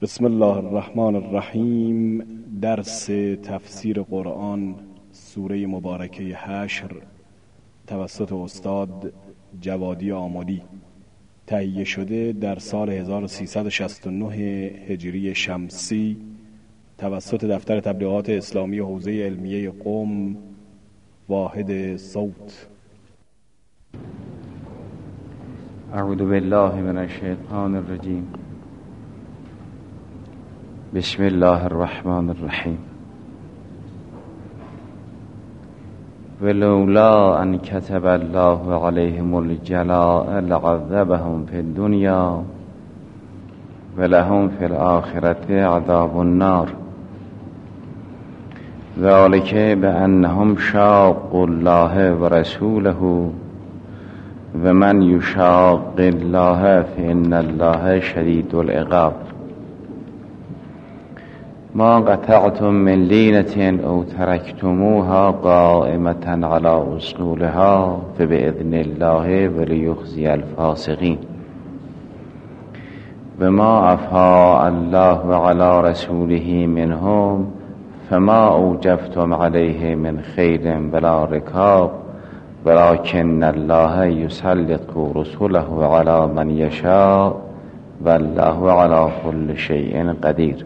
بسم الله الرحمن الرحیم. درس تفسیر قرآن سوره مبارکه حشر توسط استاد جوادی آملی، تهیه شده در سال 1369 هجری شمسی توسط دفتر تبلیغات اسلامی حوزه علمیه قم، واحد صوت. اعوذ بالله من الشیطان الرجیم. بسم الله الرحمن الرحیم. ولولا ان كتب الله عليهم الجلاء لعذبهم في الدنيا ولهم في الآخرة عذاب النار ذلك بأنهم شاقوا الله ورسوله ومن يشاق الله فإن الله شديد العقاب. ما قطعتم من لينة أو تركتموها قائمة على أصولها فبإذن الله وليخزي الفاسقين. وما أفاء الله على رسوله منهم فما أوجفتم عليه من خيل ولا ركاب ولكن الله يسلط رسله على من يشاء والله على كل شيء قدير.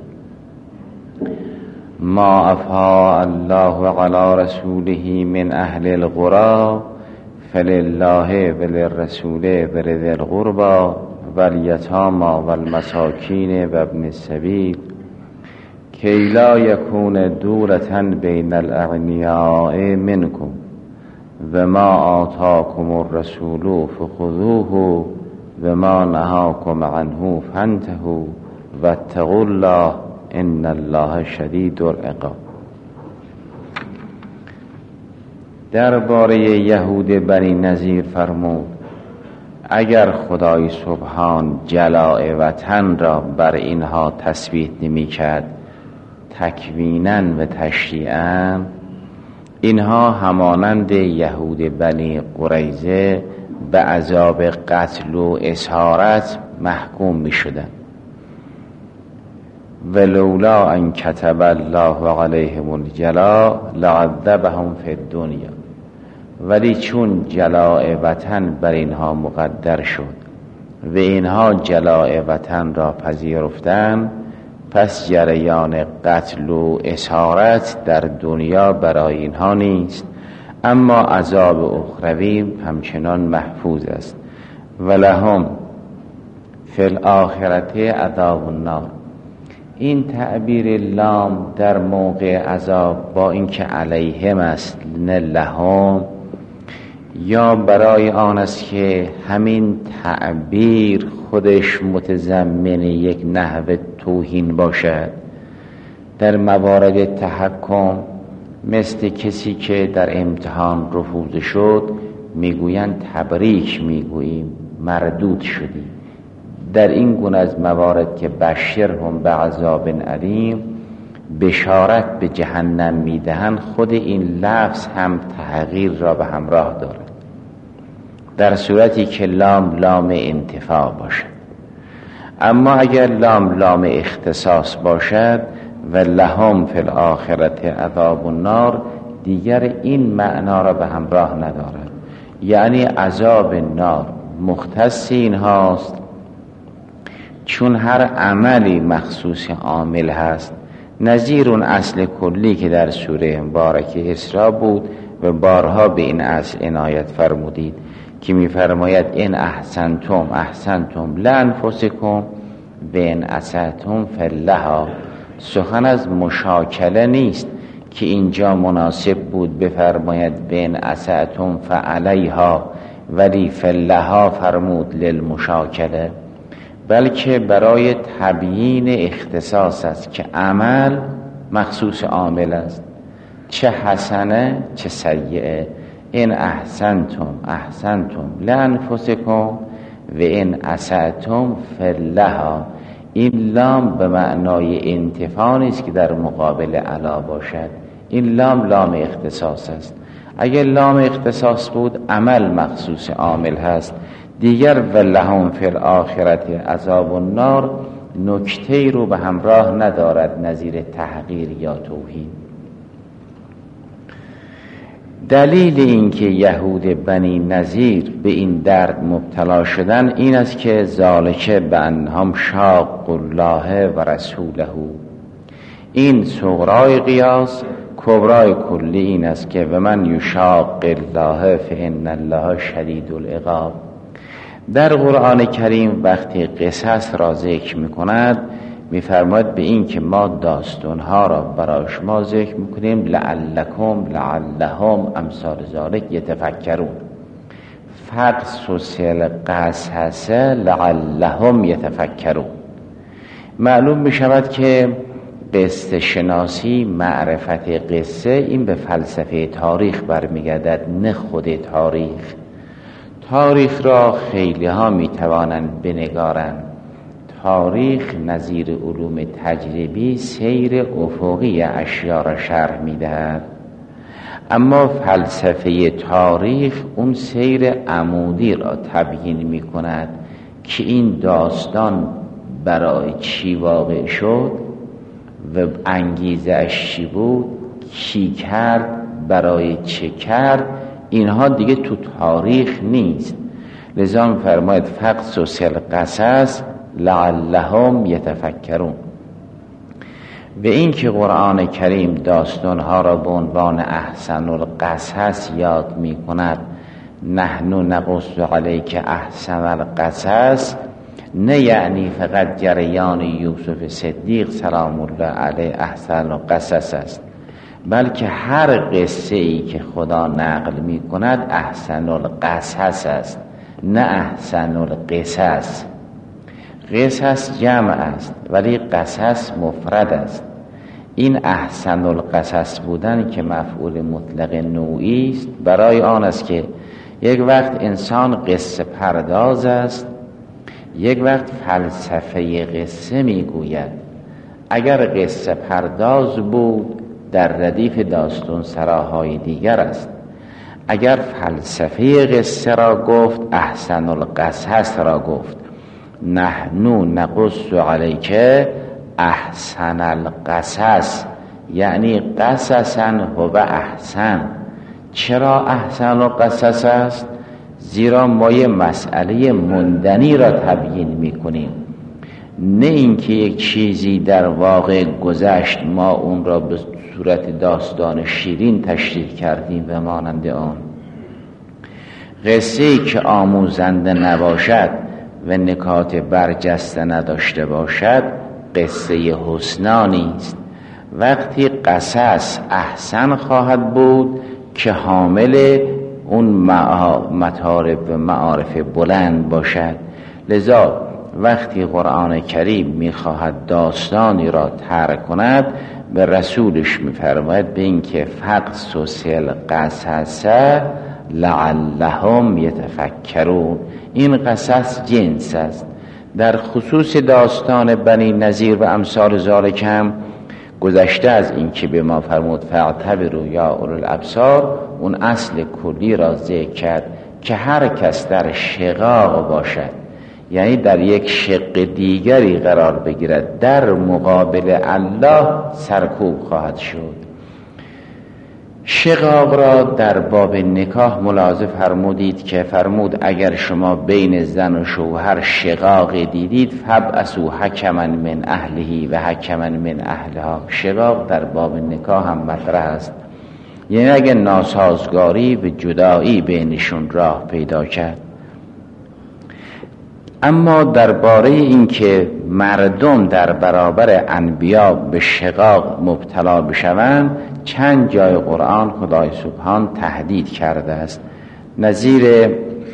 ما أفاء الله على رسوله من أهل القرى فلله وللرسول ولذي القربى واليتامى والمساكين وابن السبيل كي لا يكون دولة بين الأغنياء منكم وما آتاكم الرسول فخذوه وما نهاكم عنه فانتهوا واتقوا الله ان الله شدید العقاب. درباره یهود بنی نضیر فرمود اگر خدای سبحان جلاء وطن را بر اینها تثبیت نمی کرد تکویناً و تشریعاً، اینها همانند یهود بنی قریظه به عذاب قتل و اسارت محکوم می شدند. ولولا ان كتب الله عليهم الجلاء لعذبهم في الدنيا، ولی چون جلاء وطن بر اینها مقدر شد و اینها جلاء وطن را پذیرفتند، پس جریان قتل و اسارت در دنیا برای اینها نیست، اما عذاب اخروی همچنان محفوظ است. ولهم فی الآخرة عذاب النار. این تعبیر لام در موقع عذاب با اینکه علیهم است نه لهم، یا برای آن است که همین تعبیر خودش متضمن یک نحو توهین باشد. در موارد تحکم مثل کسی که در امتحان رفوزه شد میگویند تبریک میگوییم مردود شدی. در این گونه از موارد که بشرهم بعذاب علیم بشارت به جهنم میدهند، خود این لفظ هم تغییر را به همراه دارد، در صورتی که لام لام انتفاع باشد. اما اگر لام لام اختصاص باشد و لهم فی الآخرة عذاب النار، دیگر این معنا را به همراه ندارد، یعنی عذاب نار مختص این هاست چون هر عملی مخصوص عامل هست، نظیر اون اصل کلی که در سوره مبارکه اسراء بود و بارها به این اصل عنایت فرمودید که می‌فرماید ان احسنتم احسنتم لانفسکم و ان اسأتم فلها. سخن از مشاکله نیست که اینجا مناسب بود بفرماید بین اسأتم فعلیها ولی فلها فرمود للمشاکله، بلکه برای تبیین اختصاص است که عمل مخصوص عامل است، چه حسنه چه سیئه. ان احسنتم احسنتم لانفسکم و ان اسأتم فلها. این لام به معنای انتفاع نیست که در مقابل علا باشد، این لام لام اختصاص است. اگر لام اختصاص بود عمل مخصوص عامل هست. دیگر ولهم فی الآخرة عذاب النار نکته رو به همراه ندارد نظیر تحقیر یا توهین. دلیل اینکه یهود بنی نضیر به این درد مبتلا شدن این است که ذالک بانهم شاقوا الله و رسوله. این صغرای قیاس، کبرای کلی این است که و من یشاق الله فان الله شدید العقاب. در قرآن کریم وقتی قصص را ذکر می‌کند می‌فرماید به این که ما داستان‌ها را برای شما ذکر می‌کنیم لعلهم امثال ذلک یتفکرون. فقصص القصص لعلهم یتفکرون. معلوم می‌شود که قصه شناسی، معرفت قصه، این به فلسفه تاریخ برمیگردد نه خود تاریخ. تاریخ را خیلی ها میتوانند بنگارند. تاریخ نظیر علوم تجربی سیر افقی اشیا را شرح میدهد، اما فلسفه تاریخ اون سیر عمودی را تبیین میکند که این داستان برای چی واقع شد و انگیزه اش چی بود، کی کرد، برای چه کرد. اینها دیگه تو تاریخ نیست. لذا فرماید فقصص القصص لعلهم یتفکرون. به این که قرآن کریم داستانها را به عنوان احسن القصص یاد می کند، نحن نقص علیک احسن القصص، نه یعنی فقط جریان یوسف صدیق سلام الله علیه احسن القصص است، بلکه هر قصه ای که خدا نقل می کند احسن القصص است، نه احسن القصص. قصص جمع است ولی قصص مفرد است. این احسن القصص بودن که مفعول مطلق نوعی است برای آن است که یک وقت انسان قصه پرداز است، یک وقت فلسفه قصه می گوید. اگر قصه پرداز بود در ردیف داستان سراهای دیگر است. اگر فلسفه قصه را گفت احسن القصص را گفت. نحن نقص علیک احسن القصص، یعنی قصصا هو احسن. چرا احسن القصص است؟ زیرا ما یه مسئله مندنی را تبیین میکنیم، نه اینکه یک چیزی در واقع گذشت ما اون را به صورت داستان شیرین تشریح کردیم و مانند آن. قصه‌ای که آموزنده نباشد و نکات برجسته نداشته باشد قصه حسنا نیست. وقتی قصص احسن خواهد بود که حامل اون مطالب و معارف بلند باشد. لذا وقتی قرآن کریم میخواهد داستانی را طرح کند به رسولش میفرماید به این که فقصص القصص لعلهم یتفکرون. این قصص جنس است. در خصوص داستان بنی نضیر و امثال ذالک هم گذشته از این که به ما فرمود فاعتبروا یا اولو الابصار، اون اصل کلی را ذکر کرد که هر کس در شقاق باشد، یعنی در یک شق دیگری قرار بگیرد، در مقابل الله سرکوب خواهد شد. شقاق را در باب نکاح ملاحظه فرمودید که فرمود اگر شما بین زن و شوهر شقاق دیدید فابعثوا حکما من اهله و حکما من اهلها. شقاق در باب نکاح هم مطرح است، یعنی اگر ناسازگاری و جدایی بینشون راه پیدا کرد. اما درباره این که مردم در برابر انبیا به شقاق مبتلا بشوند چند جای قرآن خدای سبحان تهدید کرده است. نظیر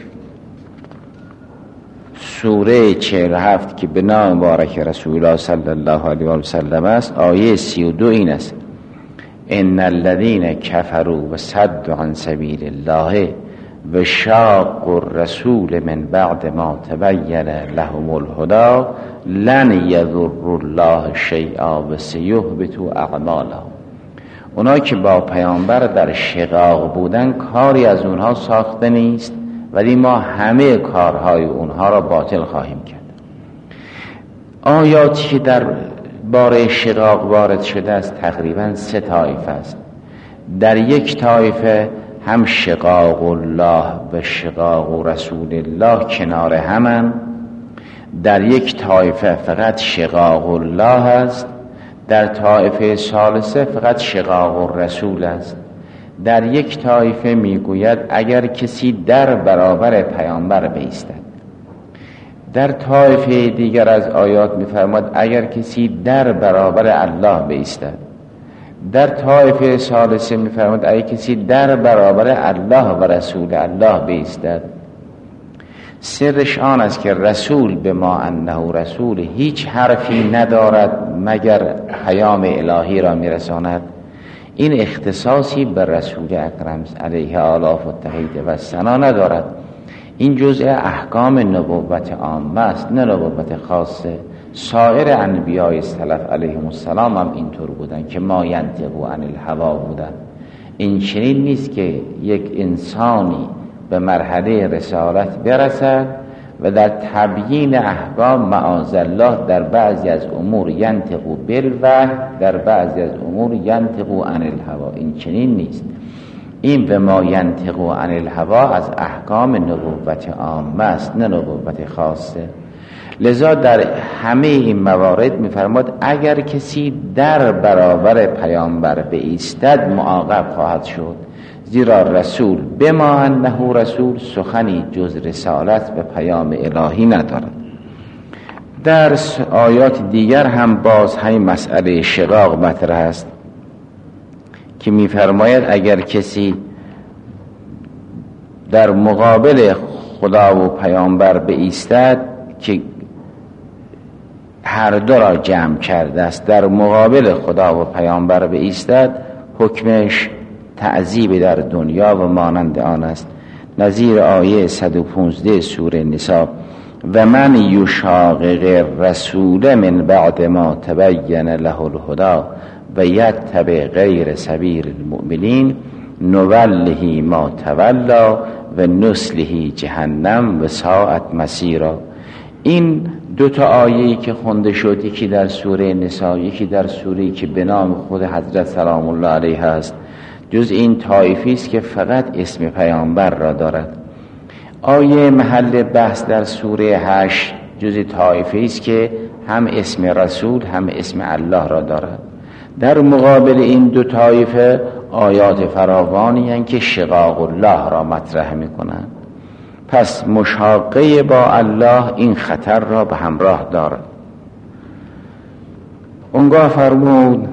سوره 47 که به نام مبارک رسول الله صلی الله علیه و سلم است، آیه 32 این است: ان الذين كفروا وصدوا عن سبيل الله و شاقوا الرسول من بعد ما تبین لهم الهدى لن یضروا الله شیئا و سیحبط اعمالهم. اونا که با پیامبر در شقاق بودن کاری از اونها ساخته نیست، ولی ما همه کارهای اونها را باطل خواهیم کرد. آیاتی که در باره شقاق وارد شده است تقریبا 3 طایفه است. در یک طایفه هم شقاق الله و شقاق رسول الله کنار همن. در یک طایفه فقط شقاق الله است. در طایفه ثالثه فقط شقاق رسول است. در یک طایفه میگوید اگر کسی در برابر پیامبر بایستد. در طایفه دیگر از آیات میفرماد اگر کسی در برابر الله بایستد. در طایفه ثالثه میفرماد اگر کسی در برابر الله و رسول الله بایستد. سرش آن است که رسول به ما انه رسول هیچ حرفی ندارد مگر پیام الهی را میرساند. این اختصاصی به رسول اکرم علیه آلاف و تحید و ثنا ندارد. این جزء احکام نبوت عامه است، نه نبوت خاصه. سایر انبیای سلف علیهم السلام هم اینطور بودن که ما ینطق عن الهوا بودن. این چنین نیست که یک انسانی به مرحله رسالت برسد و در تبیین احکام معاذالله در بعضی از امور ینطق بالوحی، در بعضی از امور ینطق عن الهوا. این چنین نیست. این به ما ینطق عن الهوا از احکام نبوت عامه است، نه نبوت خاصه. لذا در همه این موارد میفرماد اگر کسی در برابر پیامبر بایستد معاقب خواهد شد، زیرا رسول به ما انه رسول سخنی جز رسالت به پیام الهی ندارد. در آیات دیگر هم باز همین مسئله شقاق مطرح است که میفرماید اگر کسی در مقابل خدا و پیامبر بایستد که هر دو را جمع کرده است، در مقابل خدا و پیامبر بایستد، حکمش تعذیب در دنیا و مانند آن است. نظیر آیه 115 سوره نساء و من یشاقق رسول من بعد ما تبین له الهدی و یتبع غیر سبیل المؤمنین نوله ما تولا و نسله جهنم و ساعت مسیرا. این 2 آیه‌ای که خونده شد، یکی در سوره نساء یکی در سوره‌ای که به نام خود حضرت سلام الله علیه است، جز این طایفی است که فقط اسم پیامبر را دارد. آیه محل بحث در سوره 8 جز طایفی است که هم اسم رسول هم اسم الله را دارد. در مقابل این 2 طایفه آیات فراوانی هستند که شقاق الله را مطرح می‌کنند. پس مشاقه با الله این خطر را به همراه دارد. اونگاه فرمود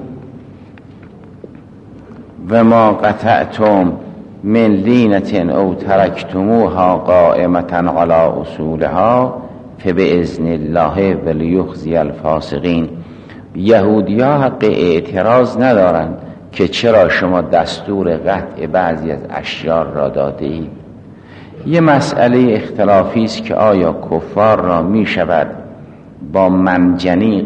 و ما قطعتم من لینة او ترکتموها قائمة علی اصولها فباذن الله ولیخزی الفاسقین. یهودی ها حق اعتراض ندارند که چرا شما دستور قطع بعضی از اشیار را داده اید. یه مسئله اختلافی است که آیا کفار را می شود با منجنیق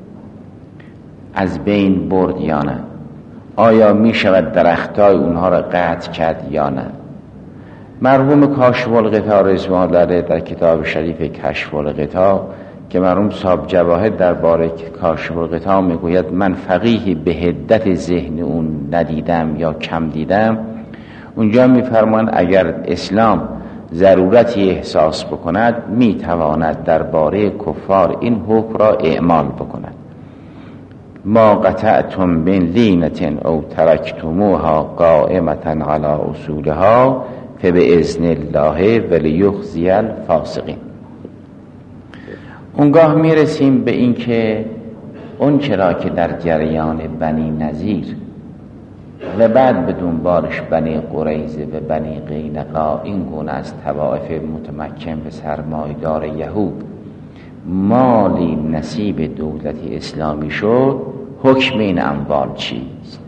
از بین برد یا نه؟ آیا می شود درختای اونها را قطع کرد یا نه؟ مرحوم کاشف الغطا رضوان الله علیه در کتاب شریف کشف الغطا که مرحوم صاحب جواهر درباره کاشف الغطا میگوید من فقیهی به حدت ذهن اون ندیدم یا کم دیدم. اونجا میفرمایند اگر اسلام ضرورتی احساس بکند میتواند درباره کفار این حکم را اعمال بکند. ما قطعتم من لینة او ترکتموها قائمة علی اصولها فباذن الله ولیخزی الفاسقین. اونگاه میرسیم به این که اون چرا که در جریان بنی نذیر و بعد به دنبالش بنی قریظه و بنی قینقاع این گونه از طوائف متمکن به سرمایدار یهود مالی نصیب دولت اسلامی شد، حکم این اموال چیست؟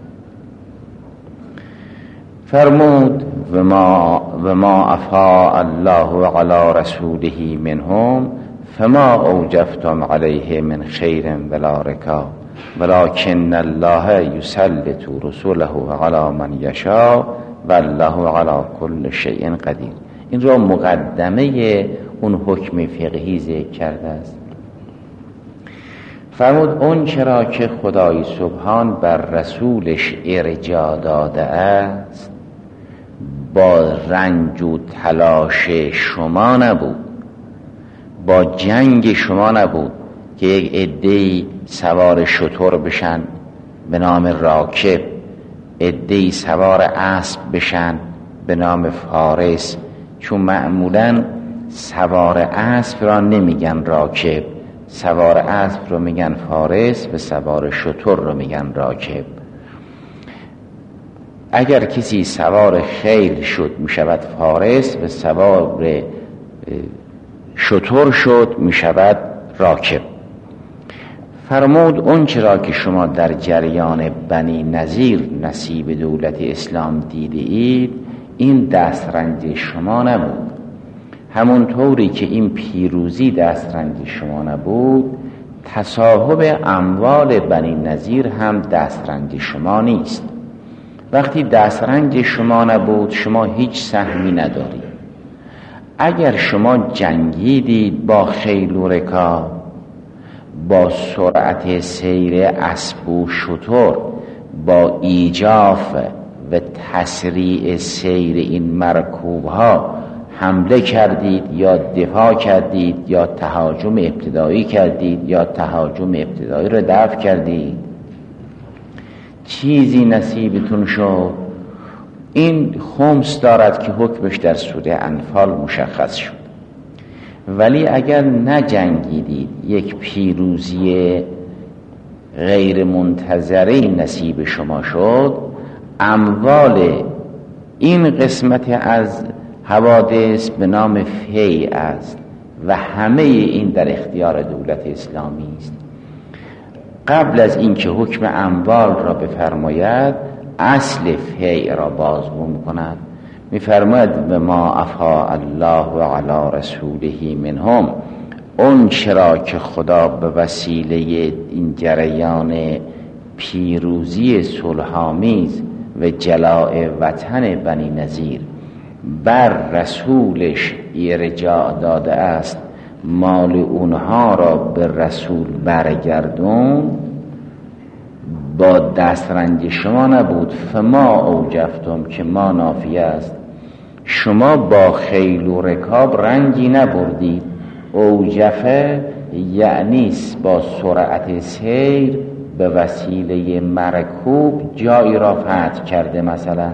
فرمود و ما افاء الله علی رسوله منهم فما اوجفتم علیه من خیر ولا رکاب ولكن الله یسلط رسوله علی من یشاء والله علی کل شیء قدیر. این را مقدمه اون حکم فقهی ذکر کرده است. فرمود اون چرا که خدای سبحان بر رسولش ارجاع داده است با رنج و تلاش شما نبود، با جنگ شما نبود که یک عده‌ای سوار شتر بشن به نام راکب، عده‌ای سوار اسب بشن به نام فارس، چون معمولاً سوار اسب را نمیگن راکب، سوار اسب رو میگن فارس و سوار شتر رو میگن راکب. اگر کسی سوار خیل شد میشود فارس و سوار شتر شد میشود راکب. فرمود اون چرا که شما در جریان بنی نظیر نصیب دولت اسلام دیده اید این دسترنج شما نبود، همون طوری که این پیروزی دسترنج شما نبود تصاحب اموال بنی نظیر هم دسترنج شما نیست. وقتی دسترنج شما نبود شما هیچ سهمی ندارید. اگر شما جنگیدید با خیل و رکاب، با سرعت سیر اسب و شتر، با ایجاف و تسریع سیر این مرکوب ها حمله کردید یا دفاع کردید یا تهاجم ابتدایی کردید یا تهاجم ابتدایی رو دفع کردید، چیزی نصیبتون شد، این خمس دارد که حکمش در سوره انفال مشخص شد. ولی اگر نجنگیدید یک پیروزی غیر منتظره نصیب شما شد، اموال این قسمت از حوادث به نام فی است و همه این در اختیار دولت اسلامی است. قبل از اینکه حکم اموال را بفرماید اصل فی را بازگو می‌کند، می‌فرماید به ما افا الله علی رسوله منهم، اون چرا که خدا به وسیله این جریان پیروزی صلح‌آمیز و جلاء وطن بنی نظیر بر رسولش ارجاع داده است، مال اونها را به رسول برگردون، با دسترنج شما نبود. فما اوجفتم که ما نافیه است، شما با خیل و رکاب رنجی نبردید. اوجفه یعنی با سرعت سیر به وسیله مرکوب جایی را فتح کرده. مثلا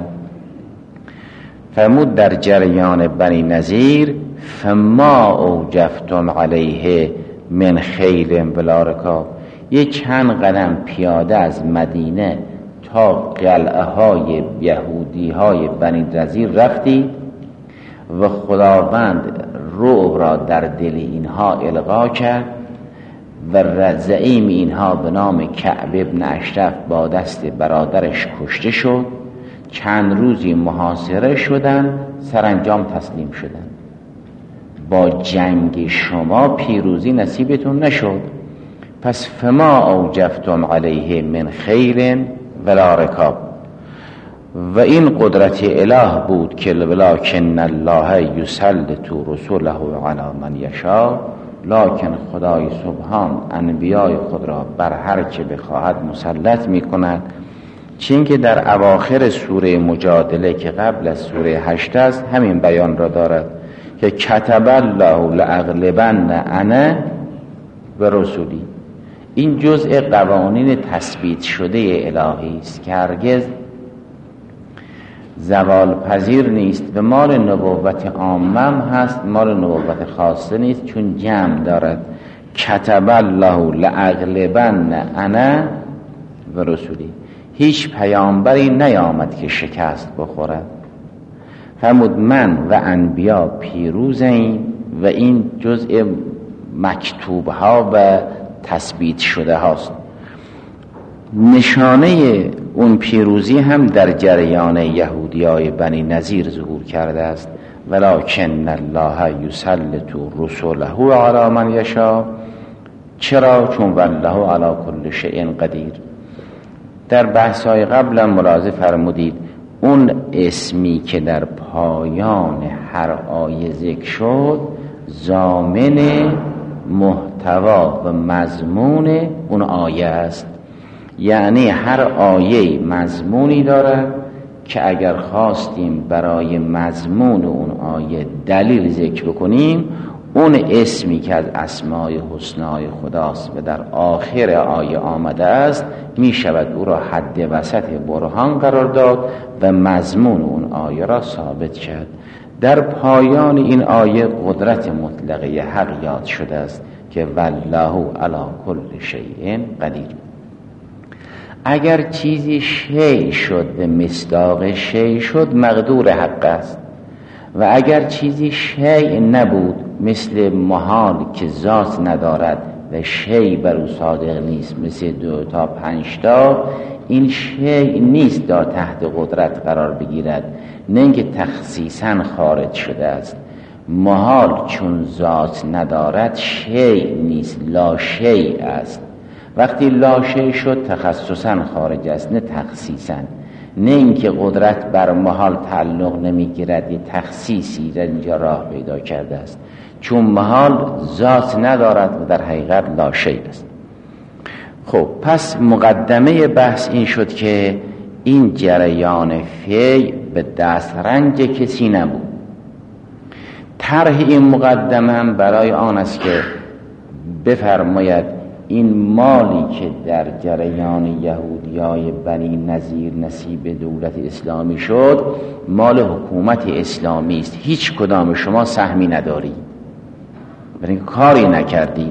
فرمود در جریان بنی نظیر فما اوجفتم علیه من خیل ولا رکاب، یک چند قدم پیاده از مدینه تا قلعه های یهودی های بنی نظیر رفتید و خداوند رعب را در دل اینها القا کرد و زعیم اینها به نام کعب ابن اشرف با دست برادرش کشته شد. چند روزی محاصره شدن، سرانجام تسلیم شدن. با جنگ شما پیروزی نصیبتون نشد. پس فما اوجفتم علیه من خیل ولا رکاب، و این قدرت اله بود که ولکن الله یسلط رسوله علی من یشاء، لکن خدای سبحان انبیای خود را بر هر که بخواهد مسلط می کند. چون که در اواخر سوره مجادله که قبل از سوره 8 است همین بیان را دارد که کتب الله لاغلبن انا و رسولی. این جزء قوانین تثبیت شده الهی است که هرگز زوال پذیر نیست و مال نبوت عامم هست، مال نبوت خاصه نیست، چون جمع دارد. کتب الله لاغلبن انا و رسولی. هیچ پیامبری نیامد که شکست بخورد. فرمود من و انبیا پیروزیم و این جزء مکتوب ها و تثبیت شده هاست. نشانه اون پیروزی هم در جریان یهودیای بنی نظیر ظهور کرده است. ولکن الله یسلط رسوله علی من یشاء. چرا؟ چون والله علی کل شیء قدیر. در بحث‌های قبلا ملاحظه فرمودید اون اسمی که در پایان هر آیه ذکر شد ضامن محتوا و مضمون اون آیه است. یعنی هر آیه مضمونی دارد که اگر خواستیم برای مضمون اون آیه دلیل ذکر بکنیم، اون اسمی که از اسمای حسنای خداست و در آخر آیه آمده است، می شود او را حد وسط برهان قرار داد و مضمون اون آیه را ثابت کرد. در پایان این آیه قدرت مطلقه حق یاد شده است که والله علی کل شیء قدیر. اگر چیزی شیء شد و مصداق شیء شد، مقدور حق است، و اگر چیزی شیء نبود مثل محال که ذات ندارد و شیء بر او صادق نیست، مثل 2 تا 5 تا، این شیء نیست تا تحت قدرت قرار بگیرد، نه اینکه تخصیصا خارج شده است. محال چون ذات ندارد شیء نیست، لا شیء است. وقتی لا شیء شد تخصصا خارج است، نه تخصیصا. نه اینکه قدرت بر محال تعلق نمیگیرد، یه تخصیصی در اینجا راه پیدا کرده است، چون محال ذات ندارد و در حقیقت لا شیء است. خب پس مقدمه بحث این شد که این جریان فی به دسترنج کسی نبود. طرح این مقدمه برای آن است که بفرماید این مالی که در جریان یهودیای بنی نظیر نصیب دولت اسلامی شد، مال حکومت اسلامی است، هیچ کدام شما سهمی ندارید، برای کاری نکردید.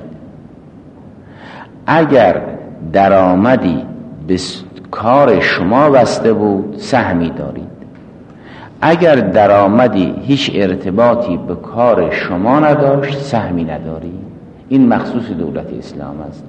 اگر درآمدی به کار شما بسته بود سهمی دارید، اگر درآمدی هیچ ارتباطی به کار شما نداشت سهمی ندارید. این مخصوص دولت اسلام است.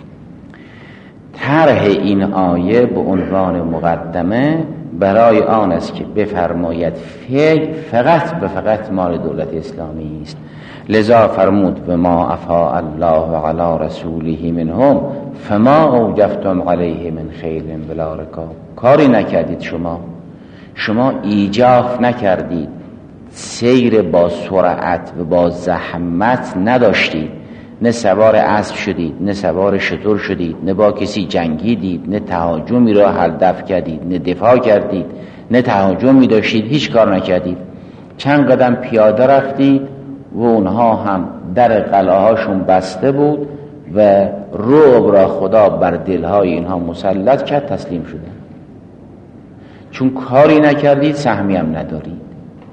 طرح این آیه به عنوان مقدمه برای آن است که بفرماید فی فقط و فقط مال دولت اسلامی است. لذا فرمود و ما افاء الله علی رسوله منهم فما اوجفتم علیه من خیل ولا رکاب. کاری نکردید، شما ایجاف نکردید، سیر با سرعت و با زحمت نداشتید، نه سوار اسب شدید، نه سوار شتر شدید، نه با کسی جنگیدید، نه تهاجمی را هدف کردید، نه دفاع کردید، نه تهاجمی داشتید، هیچ کار نکردید. چند قدم پیاده رفتید و اونها هم در قلعه‌هاشون بسته بود و رعب را خدا بر دلهای اینها مسلط کرد، تسلیم شدن. چون کاری نکردید سهمی هم ندارید.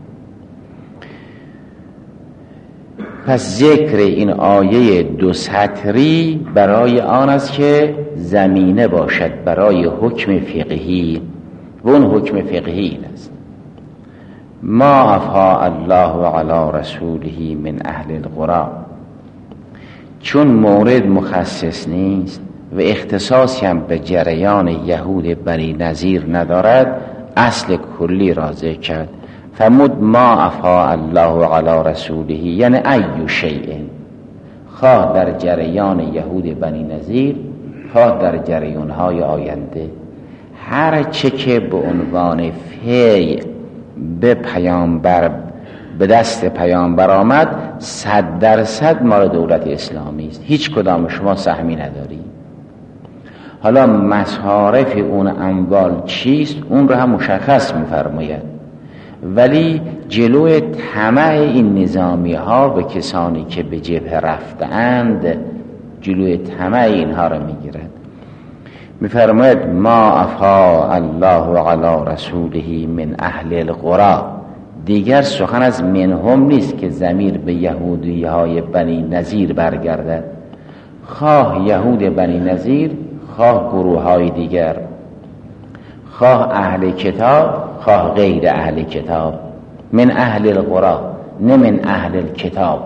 پس ذکر این آیه 2 سطری برای آن است که زمینه باشد برای حکم فقهی، و اون حکم فقهی است ما افاء الله علی رسوله من اهل القرى. چون مورد مخصص نیست و اختصاصی هم به جریان یهود بنی نظیر ندارد، اصل کلی را ذکر کرد. فرمود ما افاء الله علی رسوله، یعنی ای شیء، خواه در جریان یهود بنی نظیر، خواه در جریانهای آینده، هر چه که به عنوان فی به پیامبر به دست پیامبر آمد 100% مال دولت اسلامی است، هیچ کدام شما سهمی ندارید. حالا مصارف اون اموال چیست اون رو هم مشخص می‌فرماید، ولی جلوی طمع این نظامی ها و کسانی که به جبهه رفتند جلوی طمع اینها را میگیرد. میفرماید ما افاء الله علی رسوله من اهل القرى. دیگر سخن از منهم نیست که ضمیر به یهودی های بنی نظیر برگردد، خواه یهود بنی نظیر، خواه گروه های دیگر، خواه اهل کتاب، خواه غیر اهل کتاب. من اهل القرى، نه من اهل الکتاب.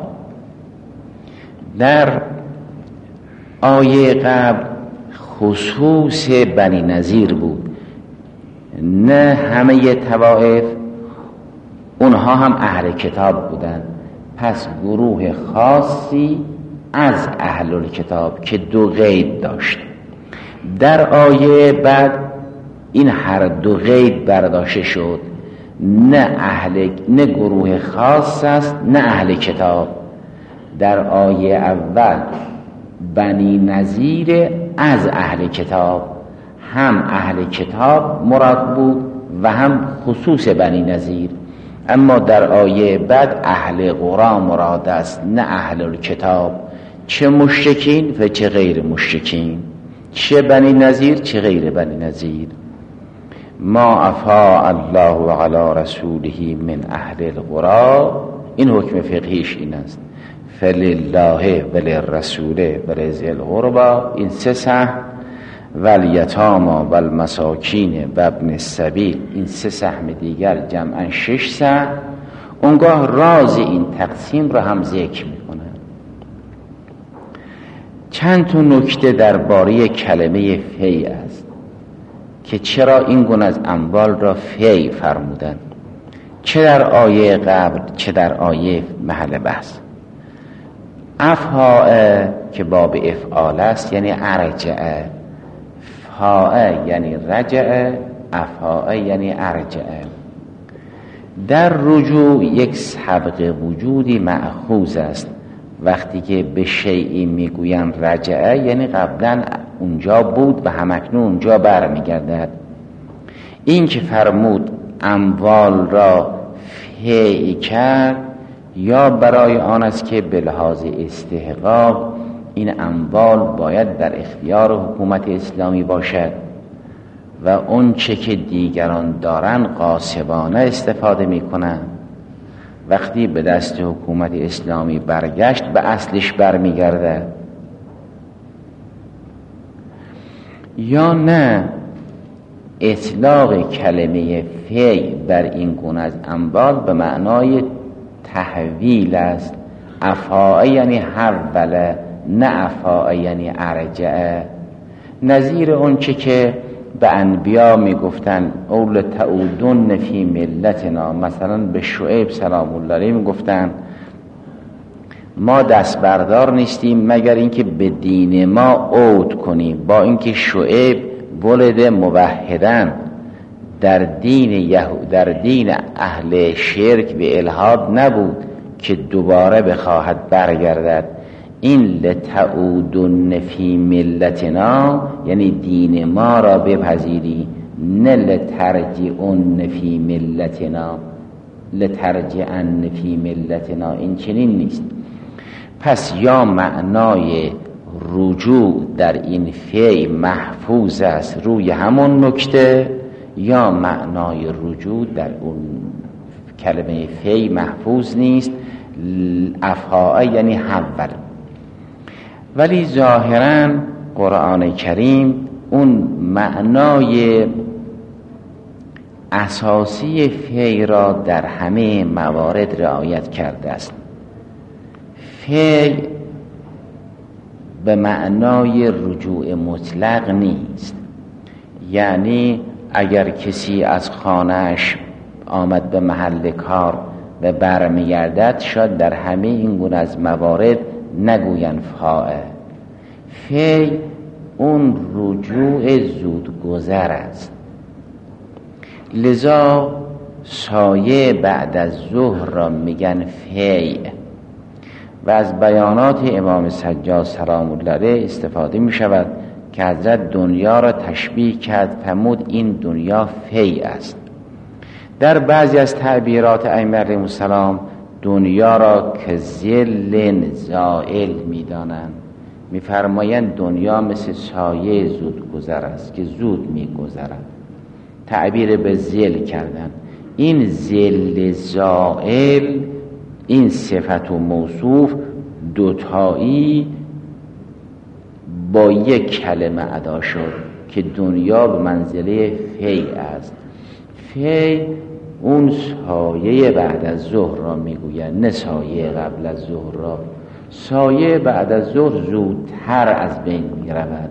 در آیه قبل خصوص بنی نظیر بود، نه همه طوائف، اونها هم اهل کتاب بودند. پس گروه خاصی از اهل الکتاب که 2 قید داشت. در آیه بعد این هر 2 قید برداشته شد، نه گروه خاص است نه اهل کتاب. در آیه اول بنی نظیر از اهل کتاب، هم اهل کتاب مراد بود و هم خصوص بنی نظیر. اما در آیه بعد اهل قرآن مراد است، نه اهل الکتاب، چه مشرکین و چه غیر مشرکین، چه بنی نظیر چه غیر بنی نظیر. ما افاء الله علی رسوله من اهل القرى، این حکم فقهیش این است. فلله وللرسول ولذی القربى، این 3 سهم، والیتاما والمساکین و ابن السبیل، این 3 سهم دیگر، جمعا 6 سهم. اونگاه راز این تقسیم را هم ذکر میکنه. چند تا نکته درباره کلمه فی است که چرا این گونه از اموال را فی فرمودن، چه در آیه قبل چه در آیه محل بحث. افعاء که باب افعال است یعنی ارجعه، فاء یعنی رجعه، افعاء یعنی ارجعه. در رجوع یک سبق وجودی مأخوذ است. وقتی که به شیئی میگوین رجعه یعنی قبلا اونجا بود و همکنون اونجا برمیگردد. این که فرمود اموال را فی کرد، یا برای آن است که به لحاظ استحقاق این اموال باید در اختیار حکومت اسلامی باشد و اون چه که دیگران دارن غاصبانه استفاده میکنن، وقتی به دست حکومت اسلامی برگشت به اصلش برمیگرده. یا نه اطلاق کلمه فی بر این گونه از اموال به معنای تحویل است. افاء یعنی حوله، نه افاء یعنی ارجعه. نظیر اون چه که به انبیا میگفتن اول تعودن فی ملتنا، مثلا به شعیب سلام الله علیه میگفتن ما دست بردار نیستیم مگر اینکه به دین ما عود کنیم، با اینکه شعیب ولد موحدن در دین اهل شرک و الحاد نبود که دوباره بخواهد برگردد. این لتعودن فی ملتنا یعنی دین ما را بپذیری، نه لترجعن فی ملتنا، لترجعن فی ملتنا، این چنین نیست. پس یا معنای رجوع در این فی محفوظ است روی همون نکته، یا معنای رجوع در اون کلمه فی محفوظ نیست. افعاء یعنی حول. ولی ظاهراً قرآن کریم اون معنای اساسی فی را در همه موارد رعایت کرده است. فی به معنای رجوع مطلق نیست، یعنی اگر کسی از خانهش آمد به محل کار و برمیگردد، شاید در همه این گونه از موارد نگوین فاعل. فی اون رجوع زودگذر است. لذا سایه بعد از ظهر را میگن فی. و از بیانات امام سجاد سلام الله علیه استفاده می شود که حضرت دنیا را تشبیه کرد، فرمود این دنیا فی است. در بعضی از تعبیرات ائمه علیهم السلام دنیا را که ظل زائل می‌دانند، می‌فرمایند دنیا مثل سایه زودگذر است که زود می‌گذرد. تعبیر به ظل کردن. این ظل زائل، این صفت و موصوف دوتایی با یک کلمه ادا شد که دنیا به منزله فی است. فی اون سایه بعد از ظهر را میگوید، نه سایه قبل از ظهر را. سایه بعد از ظهر زودتر از بین میرود.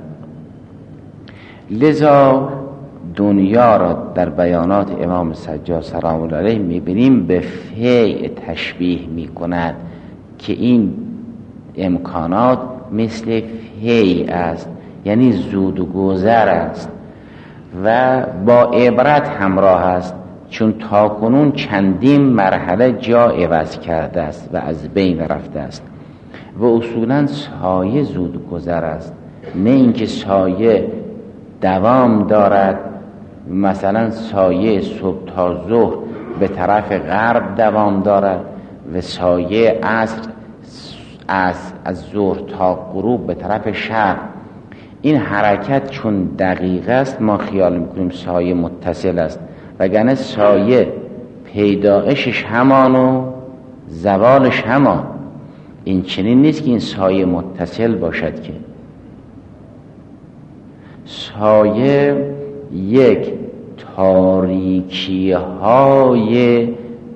لذا دنیا را در بیانات امام سجاد سلام الله علیه میبینیم به فی تشبیه میکند که این امکانات مثل فی است، یعنی زود و گذر است و با عبرت همراه است، چون تاکنون چندین مرحله جا عوض کرده است و از بین رفته است. و اصولا سایه زود گذر است، نه اینکه سایه دوام دارد. مثلا سایه صبح تا ظهر به طرف غرب دوام دارد و سایه عصر از ظهر تا غروب به طرف شرق. این حرکت چون دقیق است ما خیال میکنیم سایه متصل است، وگرنه سایه پیدایشش همان و زوالش همان. این چنین نیست که این سایه متصل باشد، که سایه یک تاریکی های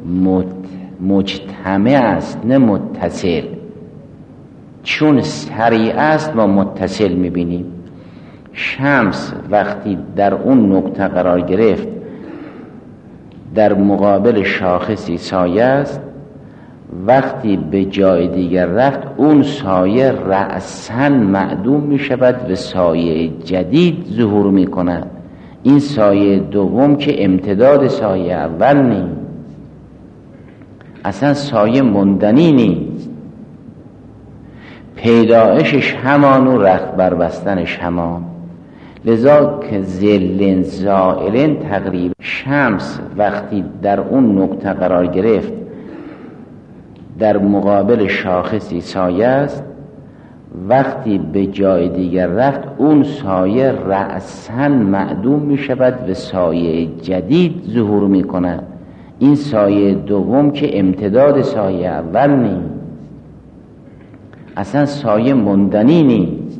مجتمع است نه متصل. چون سریع است ما متصل میبینیم. شمس وقتی در اون نقطه قرار گرفت در مقابل شاخصی سایه است، وقتی به جای دیگر رفت اون سایه رأساً معدوم می شود و سایه جدید ظهور می کند. این سایه دوم که امتداد سایه اول نیست، اصلا سایه مندنی نیست، پیدایشش همان و رخت بربستنش همان. لذا که ظل زائل تقریبا شمس وقتی در اون نقطه قرار گرفت در مقابل شاخصی سایه است، وقتی به جای دیگر رفت اون سایه رأساً معدوم می شود و سایه جدید ظهور می کند. این سایه دوم که امتداد سایه اول نیست، اصلا سایه مندنی نیست،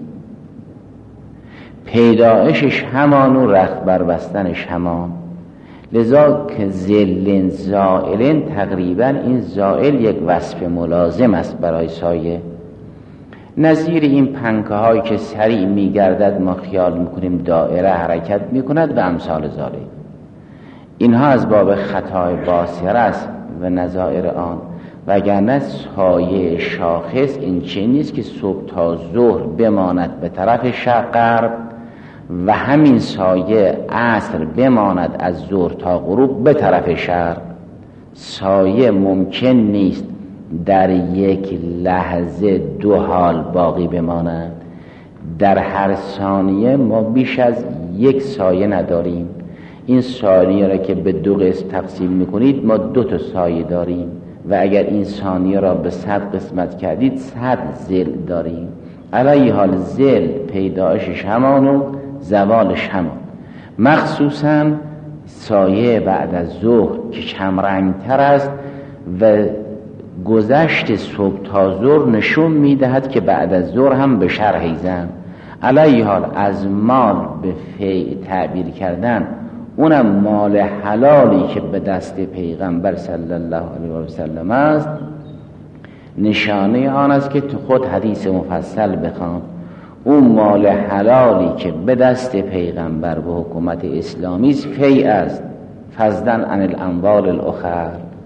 پیدایشش همان و رخت بربستنش همان. لذا که ظل زائل تقریبا این زائل یک وصف ملازم است برای سایه. نظیر این پنکه هایی که سریع می گردد ما خیال میکنیم دائره حرکت میکند و امثال ذالک. اینها از باب خطای باصره است و نظائر آن، وگرنه سایه شاخص این چه نیست که صبح تا ظهر بماند به طرف شرق غرب و همین سایه عصر بماند از ظهر تا غروب به طرف شرق. سایه ممکن نیست در یک لحظه دو حال باقی بماند. در هر ثانیه ما بیش از یک سایه نداریم. این ثانیه را که به دو قسم تقسیم میکنید ما 2 تا سایه داریم و اگر این ثانیه را به 100 قسمت کردید 100 ظل داریم. علیه حال ظل پیدایشش همان و زوالش همان. مخصوصا سایه بعد از ظهر که کم رنگتر است و گذشت صبح تا ظهر نشون میدهد که بعد از ظهر هم به شرح زن. علیه حال از مال به فیع تعبیر کردن، اونم مال حلالی که به دست پیغمبر صلی الله علیه و سلم است، نشانه آن است که تو خود حدیث مفصل بخوان. اون مال حلالی که به دست پیغمبر و حکومت اسلامی است فیع است، فضلا عن الاموال الاخر.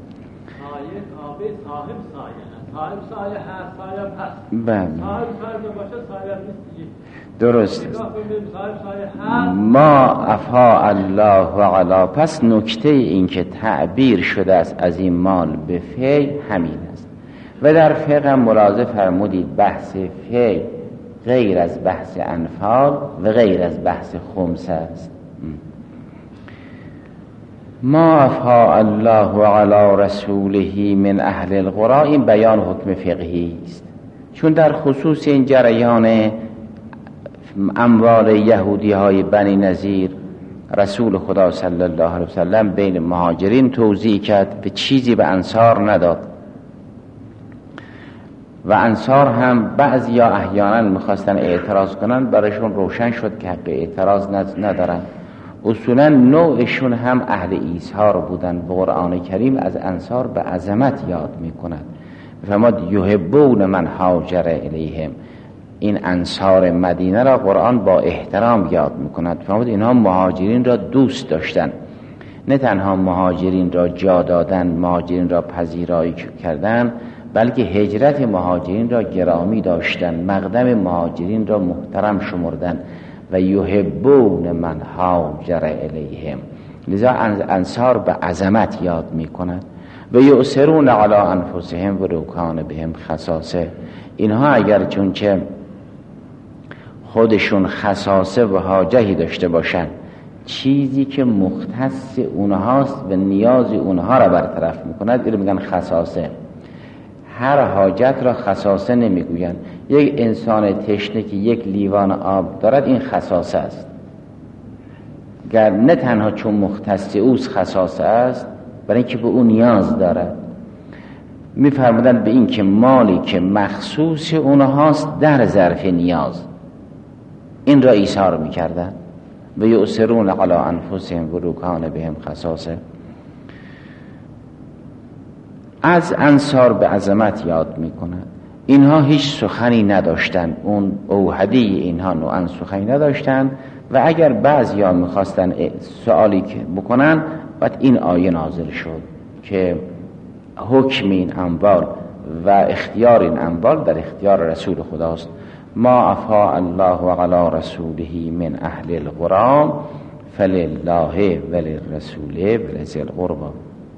صاحب سایه هست، سایه هست. بله. صاحب سایه باشه سایه نیست. درست است. ما افا الله و علا. پس نکته این که تعبیر شده است از این مال به فی همین است. و در فقه ملاحظه فرمودید بحث فی غیر از بحث انفال و غیر از بحث خمس است. ما افا الله و علی رسوله من اهل القرى، این بیان حکم فقهی است، چون در خصوص این جریان اموال یهودی های بنی نظیر رسول خدا صلی الله علیه وسلم بین مهاجرین توزیع کرد و چیزی به انصار نداد و انصار هم بعضی ها احیانا میخواستن اعتراض کنن، برایشون روشن شد که حق اعتراض ندارن. اصولا نوعشون هم اهل ایثار بودن. قرآن کریم از انصار به عظمت یاد میکند، فرمود یحبون من هاجر الیهم. این انصار مدینه را قرآن با احترام یاد میکند، فرمود اینها مهاجرین را دوست داشتن، نه تنها مهاجرین را جا دادن، مهاجرین را پذیرایی کردن، بلکه هجرت مهاجرین را گرامی داشتن، مقدم مهاجرین را محترم شمردن و یحبون من هاجر الیهم. لذا انصار به عظمت یاد می کند. و یؤثرون علی انفسهم ولو کان بهم خصاصه. اینها اگر چونچه خودشون خصاصه و حاجتی داشته باشن، چیزی که مختص اونهاست و نیاز اونها را برطرف میکند، اینو میگن خصاصه. هر حاجت را خصاصه نمیگوین. یک انسان تشنه که یک لیوان آب دارد، این خصاصه است، گر نه تنها چون مختص اوست خصاصه است، برای اینکه به اون نیاز دارد. میفرمودن به این که مالی که مخصوص اونهاست در ظرف نیاز، این را ایثار میکردن. و یؤثرون علی انفسهم ولو کان بهم خصاصه. از انصار به عظمت یاد میکنند. اینها هیچ سخنی نداشتن، اون اوحدی اینها نوعا سخنی نداشتن و اگر بعضیا میخواستن سوالی که بکنن، بعد این آیه نازل شد که حکم این اموال و اختیار این اموال در اختیار رسول خداست. ما افاء الله علی رسوله من اهل القرى فلله وللرسول ولذی القربى.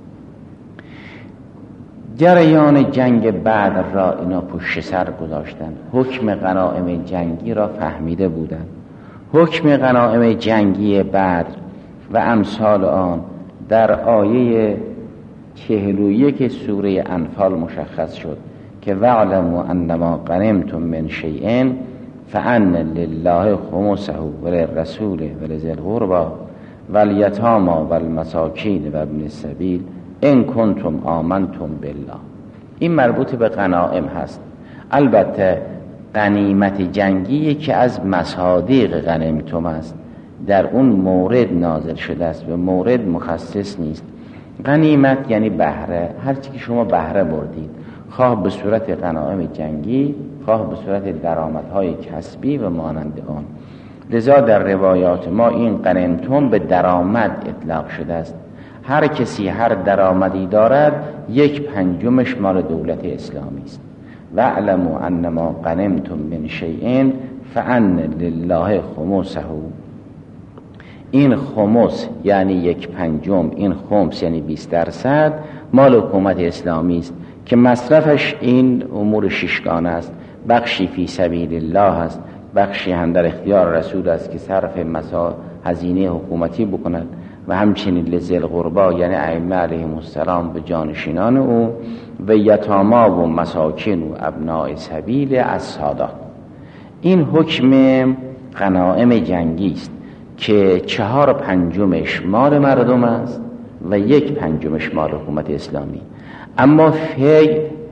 جریان جنگ بدر را اینا پشت سر گذاشتن، حکم غنایم جنگی را فهمیده بودند. حکم غنایم جنگی بدر و امثال آن در آیه 41 سوره انفال مشخص شد که واعلموا انما غنمتم من شیء فان لله خمسه وللرسول ولذی القربى والیتامی والمساکین و ابن السبیل ان کنتم آمنتم بالله. این مربوط به غنایم هست. البته غنیمت جنگی که از مصادیق غنیمتم است، در اون مورد نازل شده است و مورد مخصص نیست. غنیمت یعنی بهره، هر چی که شما بهره بردید، خواه به صورت غنایم جنگی، خواه به صورت درآمدهای کسبی و مانند آن. لذا در روایات ما این غنیمتم به درآمد اطلاق شده است. هر کسی هر درآمدی دارد 1/5 مال دولت اسلامی است. واعلموا انما غنمتم من شیء فان لله خمسه. این خمس یعنی 1/5، این خمس یعنی 20% مال حکومت اسلامی است که مصرفش این امور ششگانه است. بخشی فی سبیل الله است، بخشی هم در اختیار رسول است که صرف هزینه حکومتی بکند و همچنین لذی القربا یعنی ائمه علیهم السلام به جانشینان او و یتاما و مساکین و ابناء سبیل السادات. این حکم غنایم جنگی است که 4/5 مال مردم است و 1/5 مال حکومت اسلامی. اما فی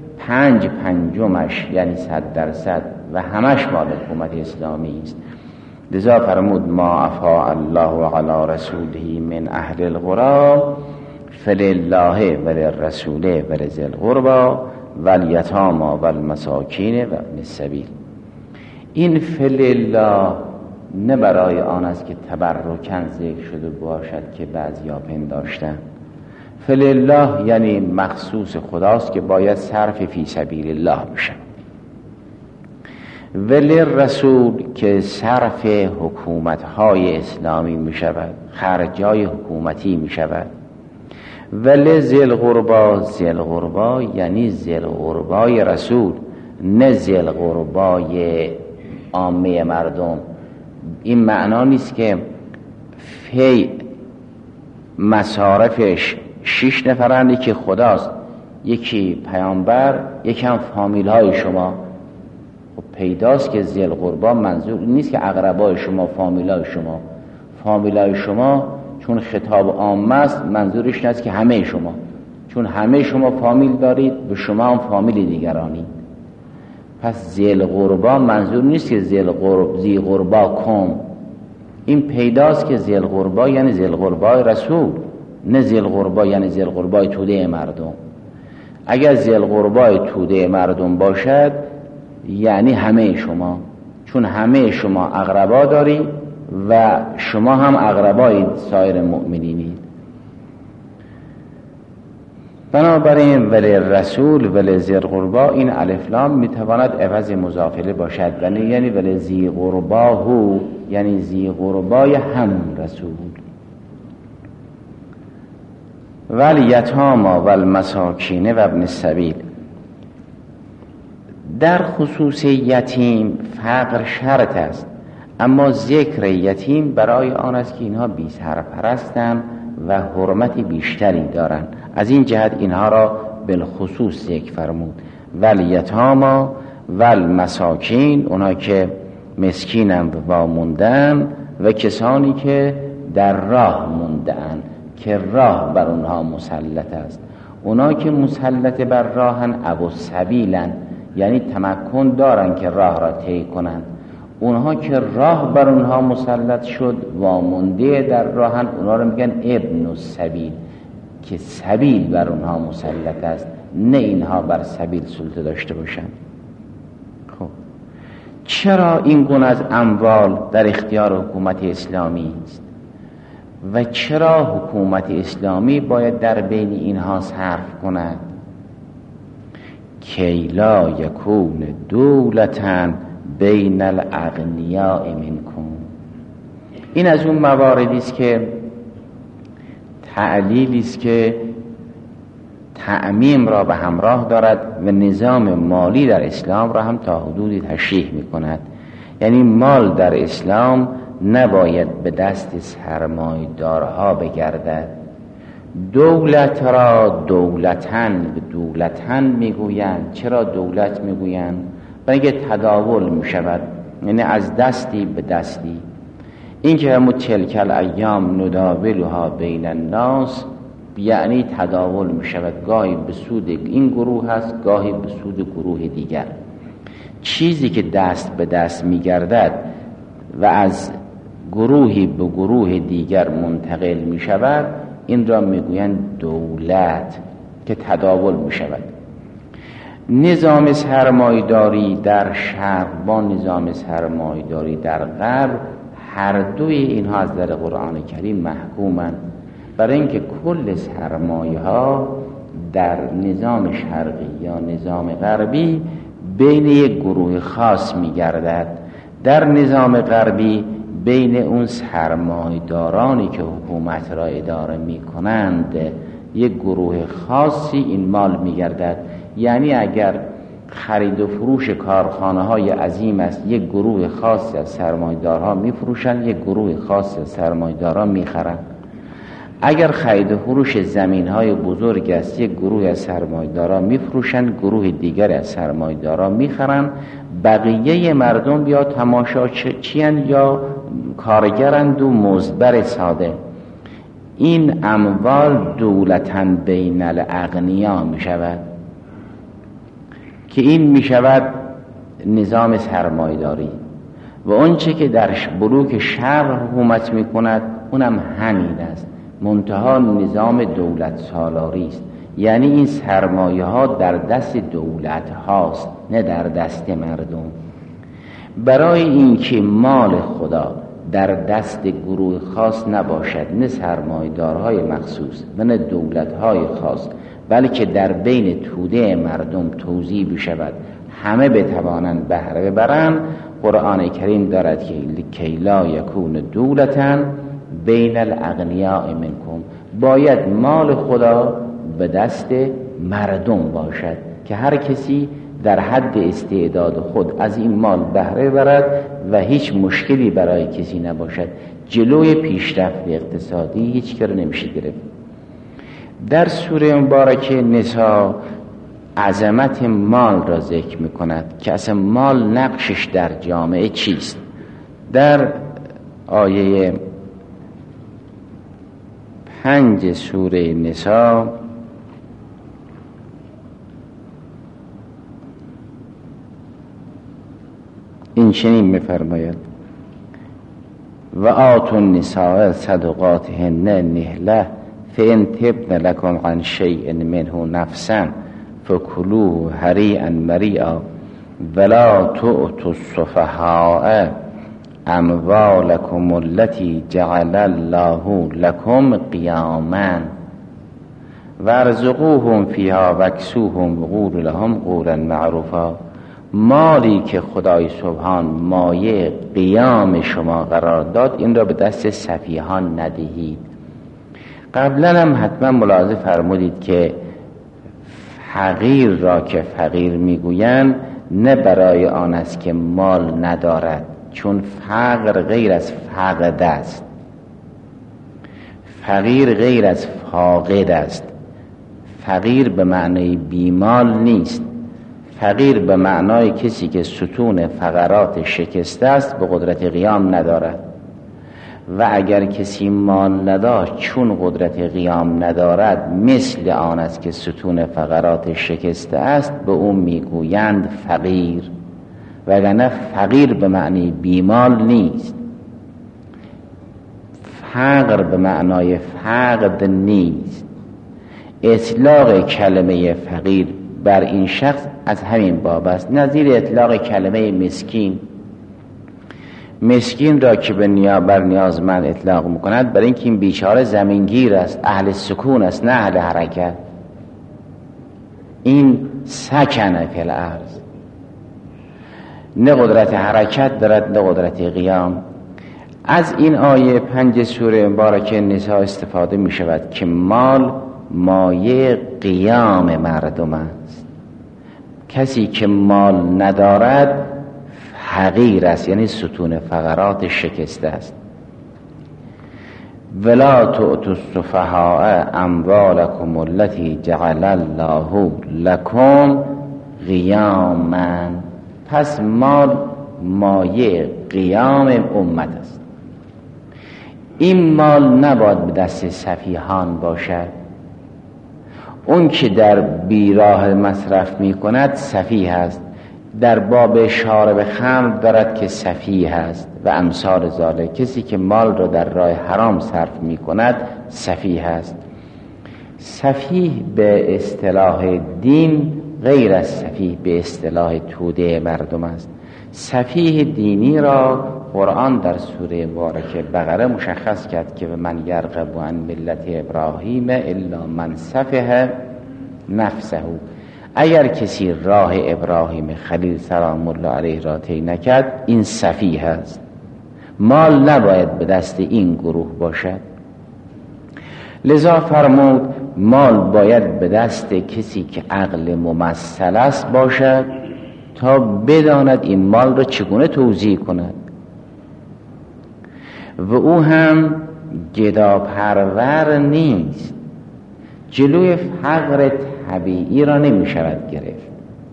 5/5 یعنی 100% و همش مال حکومت اسلامی است. لذا فرمود ما افاء الله علی رسوله من اهل القرى فلله وللرسول ولذی القربى والیتامی والمساکین و ابن السبیل. این فلله نه برای آن است که تبرکاً ذکر شده باشد که بعضیا پنداشتن. فلله یعنی مخصوص خداست که باید صرف فی سبیل الله بشه. وللرسول که صرف حکومت‌های اسلامی می شود، خرجای حکومتی می شود. ولذی القربا، ذی القربا یعنی ذی القربای رسول، نه ذی القربای عامه مردم. این معنا نیست که فی مصارفش 6 نفرند که خداست، یکی پیامبر، یکی هم فامیل های شما. خب پیداست که ذی القربا منظور نیست که اقربای شما، فامیل های شما. فامیل های شما چون خطاب عام است، منظورش نیست که همه شما، چون همه شما فامیل دارید و شما هم فامیل دیگرانی. پس ذی القربا منظور نیست که ذی قربا کم. این پیداست که ذی القربا یعنی ذی القربای رسول، نه ذی القربا یعنی ذی القربای توده مردم. اگر ذی القربای توده مردم باشد یعنی همه شما، چون همه شما اقربا دارید و شما هم اقربای سایر مؤمنینید. بنابراین ولی رسول ولی ذی القربا، این الف لام میتواند عوض مضافله باشد و نه یعنی ولی ذی قربا هو، یعنی ذی قربای همون رسول. والیتامی والمساکین و ابن السبیل. در خصوص یتیم فقر شرط است، اما ذکر یتیم برای آن است که اینها بی سرپرستند و حرمت بیشتری دارند. از این جهت اینها را بالخصوص ذکر فرمود. والیتامی والمساکین، اونها که مسکینند و واموندن و کسانی که در راه موندن که راه بر اونها مسلط است. اونا که مسلط بر راهن ابو السبیلن، یعنی تمکن دارن که راه را طی کنن. اونها که راه بر اونها مسلط شد وامونده در راهن، اونها رو میگن ابن السبیل که سبیل بر اونها مسلط است، نه اینها بر سبیل سلطه داشته باشن. خب چرا این گونه از اموال در اختیار حکومت اسلامی است و چرا حکومت اسلامی باید در بین اینها صرف کند؟ کی لا یکون دولتن بین الاغنیاء منکم. این از اون مواردی است که تعلیلی است که تعمیم را به همراه دارد و نظام مالی در اسلام را هم تا حدودی تشریح می کند. یعنی مال در اسلام نباید به دست سرمایه‌دارها بگردد. دولت را دولتن میگویند. چرا دولت میگویند؟ برای اینکه تداول میشود، یعنی از دستی به دستی. این که همون تلک الایام نداولها بین الناس، یعنی تداول میشود، گاهی به سود این گروه هست، گاهی به سود گروه دیگر. چیزی که دست به دست میگردد و از گروهی به گروه دیگر منتقل میشود، این را میگویند دولت که تداول میشود. نظام سرمایه‌داری در شرق با نظام سرمایه‌داری در غرب، هر دوی اینها از در قرآن کریم محکومند، برای اینکه کل سرمایه ها در نظام شرقی یا نظام غربی بین یک گروه خاص میگردد. در نظام غربی بین اون سرمایه‌دارانی که حکومت را اداره میکنند یک گروه خاصی این مال میگردد. یعنی اگر خرید و فروش کارخانه های عظیم است، یک گروه خاصی از سرمایه‌دارها میفروشند، یک گروه خاصی از سرمایه‌دارها میخرند. اگر خرید و فروش زمین های بزرگ است، یک گروه از سرمایه‌دارها میفروشند، گروه دیگر از سرمایه‌دارها میخرند. بقیه مردم یا تماشاچی‌اند یا کارگرند و مزدبر ساده. این اموال دولتن بین الاغنیا می شود که این می شود نظام سرمایه‌داری. و اونچه که در بلوک شرق حکومت می کند اونم همین است، منتها نظام دولت سالاری است. یعنی این سرمایه ها در دست دولت هاست، نه در دست مردم. برای اینکه مال خدا در دست گروه خاص نباشد، نه سرمایه‌دارهای مخصوص و نه دولت‌های خاص، بلکه در بین توده مردم توزیع بشود، همه بتوانند بهره ببرند، قرآن کریم دارد که کی لا یکون دولتن بین الاغنیاء منکم، باید مال خدا به دست مردم باشد که هر کسی در حد استعداد خود از این مال بهره برد و هیچ مشکلی برای کسی نباشد. جلوی پیشرفت اقتصادی هیچ کار نمیشه گرفت. در سوره مبارکه نساء عظمت مال را ذکر میکند که اصلا مال نقشش در جامعه چیست. در آیه 5 سوره نساء این چنین می‌فرماید: و آتوا النساء صدقاتهن نهله فإن طبن لكم عن شيء منه نفسا فكلوه هنيئا مريئا ولا تؤتوا السفهاء اموالكم التي جعل الله لكم قياما وارزقوهم فيها واكسوهم وقولوا لهم قولا معروفا. مالی که خدای سبحان مایه قیام شما قرار داد، این را به دست سفیهان ندهید. قبلا هم حتما ملاحظه فرمودید که فقیر را که فقیر میگویند نه برای آن است که مال ندارد، چون فقر غیر از فقد است، فقیر غیر از فاقد است. فقیر به معنای بیمال نیست، فقیر به معنای کسی که ستون فقرات شکسته است، به قدرت قیام ندارد. و اگر کسی مال نداشت چون قدرت قیام ندارد، مثل آن است که ستون فقرات شکسته است، به او میگویند فقیر. وگرنه فقیر به معنی بیمال نیست، فقر به معنای فقد نیست. اطلاق کلمه فقیر بر این شخص از همین باب است، نظیر اطلاق کلمه مسکین. مسکین را که بر نیازمند اطلاق میکند برای اینکه این بیچاره زمینگیر است، اهل سکون است، نه اهل حرکت. این سکنه فی الارض، نه قدرت حرکت دارد نه قدرت قیام. از این آیه 5 سوره مبارکه نساء استفاده می شود که مال مایه قیام مردم است. کسی که مال ندارد حقیر است، یعنی ستون فقرات شکسته است. ولا تؤتوا السفهاء اموالکم التي جعل الله لكم قیاما. پس مال مایه قیام امت است. این مال نباید به دست سفیهان باشد. اون که در بیراه مصرف می کند سفیه است. در باب شارب خمر دارد که سفیه است و امثال ذالک. کسی که مال را در راه حرام صرف می کند سفیه است. سفیه به اصطلاح دین غیر از سفیه به اصطلاح توده مردم است. سفیه دینی را قرآن در سوره مبارکه بقره مشخص کرد که من یرغب عن ملت ابراهیم الا من سفه نفسه. اگر کسی راه ابراهیم خلیل سلام الله علیه را طی نکرد، این سفیه است. مال نباید به دست این گروه باشد. لذا فرمود مال باید به دست کسی که عقل ممثل است باشد تا بداند این مال را چگونه توزیع کند و او هم گداپرور نیست. جلوی فقر طبیعی را نمی شود گرفت.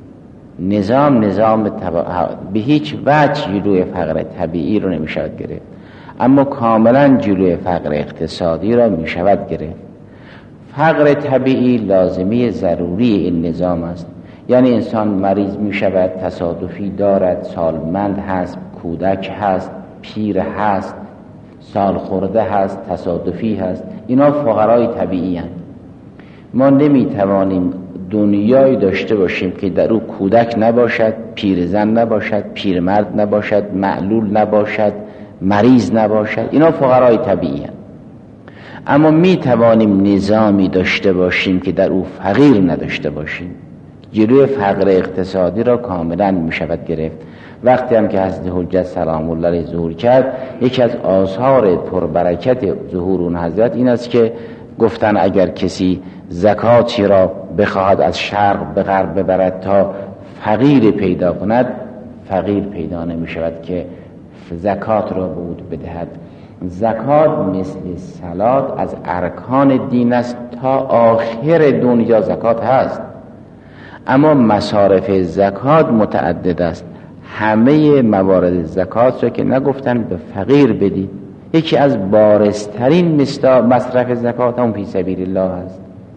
نظام به هیچ وجه جلوی فقر طبیعی را نمی شود گرفت، اما کاملا جلوی فقر اقتصادی را می شود گرفت. فقر طبیعی لازمی ضروری این نظام است. یعنی انسان مریض می شود، تصادفی دارد، سالمند هست، کودک هست، پیر هست، سال خورده هست، تصادفی هست. اینا فقرای طبیعی هست. ما نمی توانیم دنیایی داشته باشیم که در او کودک نباشد، پیرزن نباشد، پیرمرد نباشد، معلول نباشد، مریض نباشد. اینا فقرای طبیعی هست. اما می توانیم نظامی داشته باشیم که در او فقیر نداشته باشیم. جلوی فقر اقتصادی را کاملا می شود گرفت. وقتی هم که حضرت حجت سلام الله علیه ظهور کرد، یکی از آثار پربرکت ظهور اون حضرت این است که گفتن اگر کسی زکاتی را بخواهد از شرق به غرب ببرد تا فقیر پیدا کند، فقیر پیدا نمی شود که زکات را بود بدهد. زکات مثل صلات از ارکان دین است، تا آخر دنیا زکات هست. اما مصارف زکات متعدد است. همه موارد زکات را که نگفتن به فقیر بدید. یکی از بارزترین مصرف زکات هم فی سبیل الله است.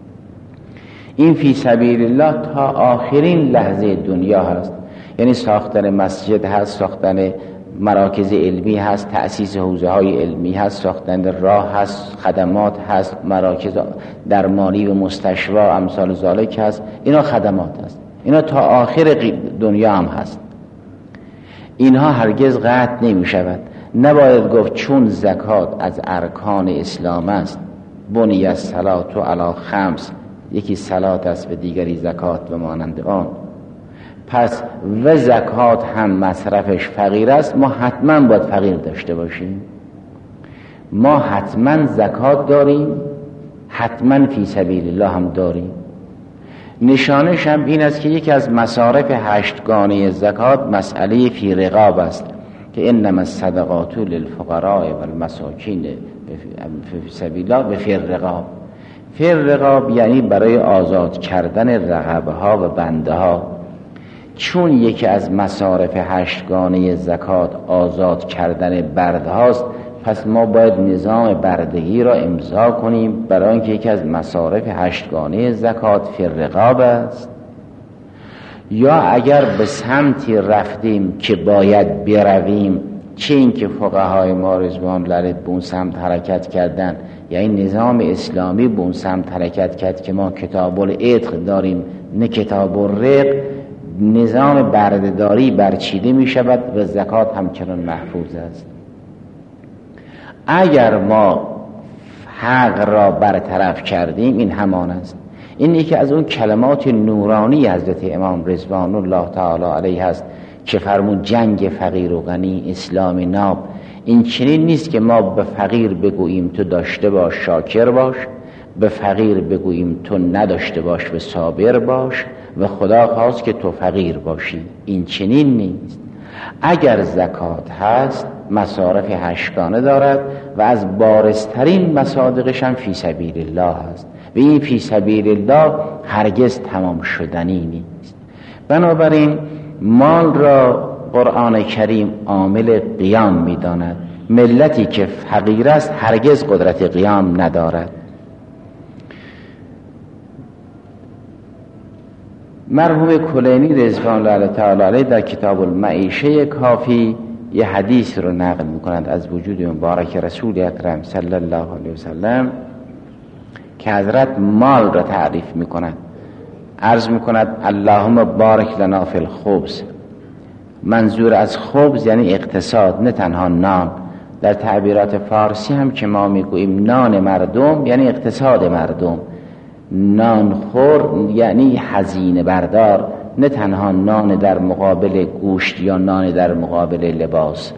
این فی سبیل الله تا آخرین لحظه دنیا هست. یعنی ساختن مسجد هست، ساختن مراکز علمی هست، تأسیس حوزه های علمی هست، ساختن راه هست، خدمات هست، مراکز درمانی و مستشفی امثال ذالک هست. اینا خدمات هست. اینا تا آخر دنیا هم هست. اینها هرگز قطع نمی شود. نباید گفت چون زکات از ارکان اسلام است، بنی الصلاة علی خمس، یکی صلات است و دیگری زکات و مانند آن، پس و زکات هم مصرفش فقیر است. ما حتما باید فقیر داشته باشیم. ما حتما زکات داریم حتما فی سبیل الله هم داریم. نشانش هم این است که یکی از مصارف 8گانه زکات مسئله فی رقاب است که انما الصدقات للفقراء والمساکین فی سبیل الله و فی الرقاب. فی الرقاب یعنی برای آزاد کردن رقبه ها و بنده ها. چون یکی از مصارف 8گانه زکات آزاد کردن برده هاست، پس ما باید نظام بردگی را امضا کنیم، برای اینکه یکی از مصارف 8گانه زکات فی الرقاب است. یا اگر به سمتی رفتیم که باید برویم، چه این که فقهای ما رضوان الله علیهم به اون سمت حرکت کردن، یعنی نظام اسلامی به اون سمت حرکت کرد که ما کتاب العتق داریم نه کتاب الرق، نظام بردهداری برچیده می شود و زکات همچنان محفوظ است. اگر ما حق را برطرف کردیم این همان است. این یکی از اون کلمات نورانی حضرت امام رضوان الله تعالی علیه است که فرمود جنگ فقیر و غنی اسلام ناب. این چنین نیست که ما به فقیر بگوییم تو داشته باش شاکر باش، به فقیر بگوییم تو نداشته باش و صابر باش و خدا خواست که تو فقیر باشی. این چنین نیست. اگر زکات هست مصارف 8گانه دارد و از بارزترین مصادقش هم فی سبیل الله هست و این فی سبیل الله هرگز تمام شدنی نیست. بنابراین مال را قرآن کریم عامل قیام می داند. ملتی که فقیر است هرگز قدرت قیام ندارد. مرحوم کلینی رضوان الله تعالی علیه در کتاب المعیشه کافی یه حدیث رو نقل می‌کند از وجود مبارک رسول اکرم صلی الله علیه وسلم که حضرت مال را تعریف می‌کند. عرض می‌کند اللهم بارک لنا فی الخبز. منظور از خبز یعنی اقتصاد، نه تنها نان. در تعبیرات فارسی هم که ما میگوییم نان مردم یعنی اقتصاد مردم، نان خور یعنی هزینه بردار، نه تنها نان در مقابل گوشت یا نان در مقابل لباس.